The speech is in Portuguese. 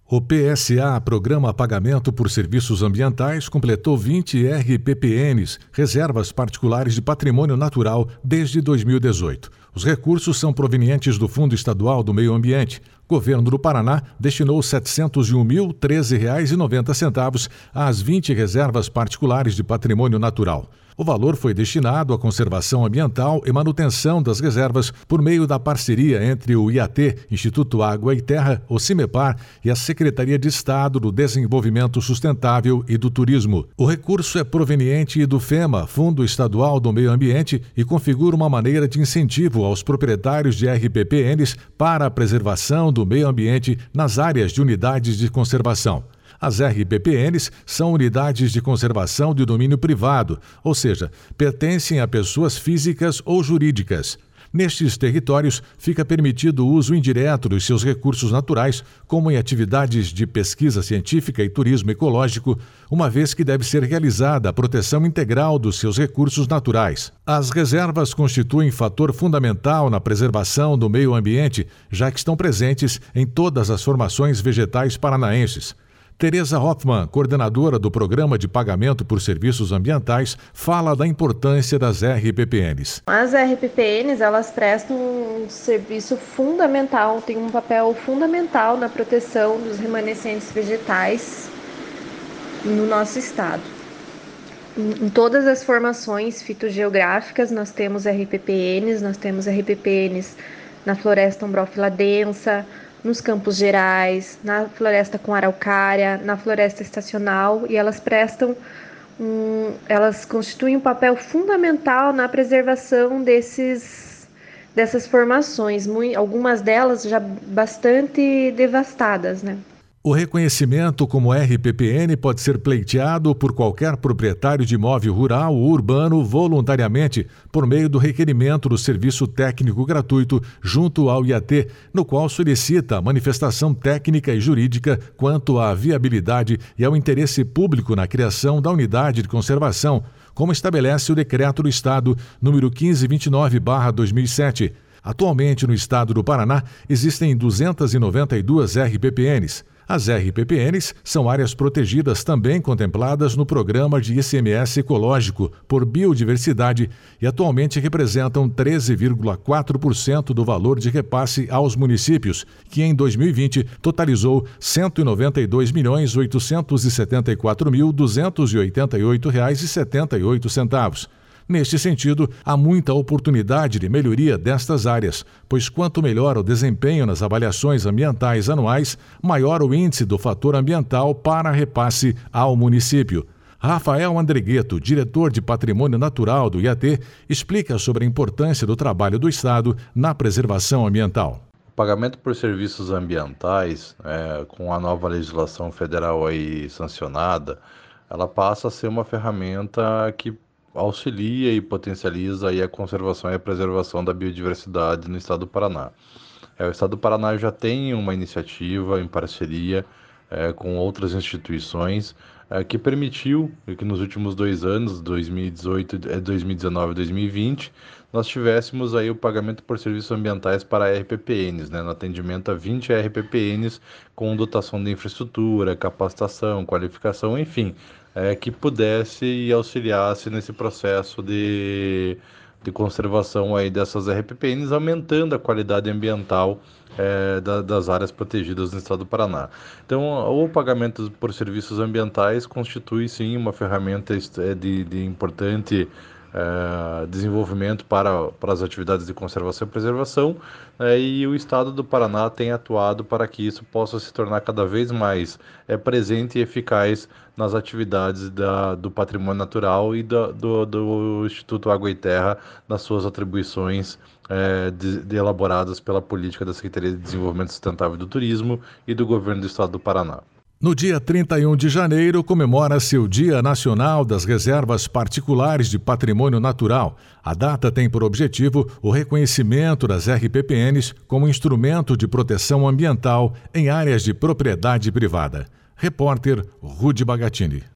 O PSA, Programa Pagamento por Serviços Ambientais, completou 20 RPPNs, Reservas Particulares de Patrimônio Natural, desde 2018. Os recursos são provenientes do Fundo Estadual do Meio Ambiente. O governo do Paraná destinou R$ 701.013,90 às 20 reservas particulares de patrimônio natural. O valor foi destinado à conservação ambiental e manutenção das reservas por meio da parceria entre o IAT, Instituto Água e Terra, o CIMEPAR e a Secretaria de Estado do Desenvolvimento Sustentável e do Turismo. O recurso é proveniente do FEMA, Fundo Estadual do Meio Ambiente, e configura uma maneira de incentivo aos proprietários de RPPNs para a preservação do meio ambiente nas áreas de unidades de conservação. As RPPNs são unidades de conservação de domínio privado, ou seja, pertencem a pessoas físicas ou jurídicas. Nestes territórios, fica permitido o uso indireto dos seus recursos naturais, como em atividades de pesquisa científica e turismo ecológico, uma vez que deve ser realizada a proteção integral dos seus recursos naturais. As reservas constituem fator fundamental na preservação do meio ambiente, já que estão presentes em todas as formações vegetais paranaenses. Tereza Hoffmann, coordenadora do Programa de Pagamento por Serviços Ambientais, fala da importância das RPPNs. As RPPNs, elas prestam um serviço fundamental, têm um papel fundamental na proteção dos remanescentes vegetais no nosso estado. Em todas as formações fitogeográficas, nós temos RPPNs na floresta umbrófila densa, nos Campos Gerais, na floresta com araucária, na floresta estacional, e elas constituem um papel fundamental na preservação dessas formações, algumas delas já bastante devastadas, né? O reconhecimento como RPPN pode ser pleiteado por qualquer proprietário de imóvel rural ou urbano voluntariamente por meio do requerimento do serviço técnico gratuito junto ao IAT, no qual solicita a manifestação técnica e jurídica quanto à viabilidade e ao interesse público na criação da unidade de conservação, como estabelece o Decreto do Estado número 1529/2007. Atualmente, no estado do Paraná, existem 292 RPPNs. As RPPNs são áreas protegidas também contempladas no Programa de ICMS Ecológico por Biodiversidade e atualmente representam 13,4% do valor de repasse aos municípios, que em 2020 totalizou R$ 192.874.288,78. Neste sentido, há muita oportunidade de melhoria destas áreas, pois quanto melhor o desempenho nas avaliações ambientais anuais, maior o índice do fator ambiental para repasse ao município. Rafael Andregueto, diretor de Patrimônio Natural do IAT, explica sobre a importância do trabalho do Estado na preservação ambiental. O pagamento por serviços ambientais, com a nova legislação federal aí sancionada, ela passa a ser uma ferramenta que auxilia e potencializa aí a conservação e a preservação da biodiversidade no estado do Paraná. O estado do Paraná já tem uma iniciativa em parceria com outras instituições que permitiu que nos últimos 2 anos, 2018, 2019 e 2020, nós tivéssemos aí o pagamento por serviços ambientais para RPPNs, no atendimento a 20 RPPNs com dotação de infraestrutura, capacitação, qualificação, enfim, que pudesse e auxiliasse nesse processo de conservação aí dessas RPPNs, aumentando a qualidade ambiental das áreas protegidas no estado do Paraná. Então, o pagamento por serviços ambientais constitui, sim, uma ferramenta de importante desenvolvimento para as atividades de conservação e preservação, e o estado do Paraná tem atuado para que isso possa se tornar cada vez mais presente e eficaz nas atividades do patrimônio natural e do Instituto Água e Terra, nas suas atribuições elaboradas pela política da Secretaria de Desenvolvimento Sustentável e do Turismo e do Governo do Estado do Paraná. No dia 31 de janeiro, comemora-se o Dia Nacional das Reservas Particulares de Patrimônio Natural. A data tem por objetivo o reconhecimento das RPPNs como instrumento de proteção ambiental em áreas de propriedade privada. Repórter Rudy Bagatini.